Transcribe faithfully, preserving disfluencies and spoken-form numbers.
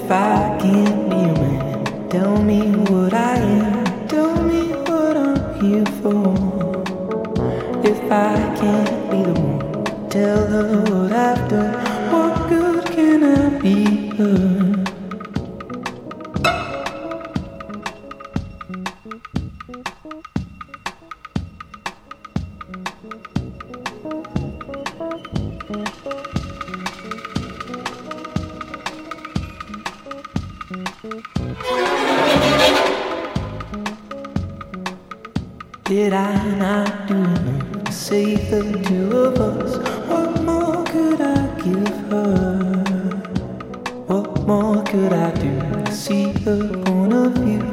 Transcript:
If I can't be a man, tell me what I am, tell me what I'm here for. If I can't be the one, tell her what I've done, what good can I be her? Did I not do enough to save the two of us? What more could I give her? What more could I do to see her point of view?